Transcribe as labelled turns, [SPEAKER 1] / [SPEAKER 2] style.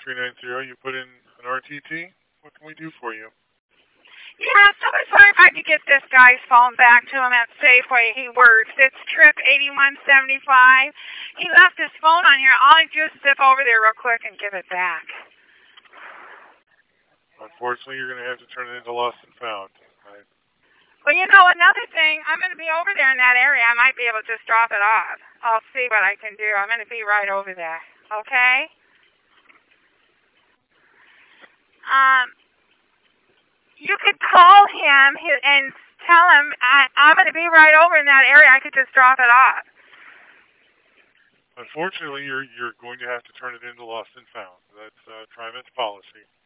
[SPEAKER 1] 390, you put in an RTT. What can we do for you?
[SPEAKER 2] Yeah, so I was wondering if I could get this guy's phone back to him at Safeway. He works. It's Trip 8175. He left his phone on here. All I do is zip over there real quick and give it back.
[SPEAKER 1] Unfortunately, you're going to have to turn it into lost and found.
[SPEAKER 2] Well, you know, another thing, I'm going to be over there in that area. I might be able to just drop it off. I'll see what I can do. I'm going to be right over there. Okay? You could call him and tell him I'm going to be right over in that area. I could just drop it off.
[SPEAKER 1] Unfortunately, you're going to have to turn it into lost and found. That's TriMet's policy.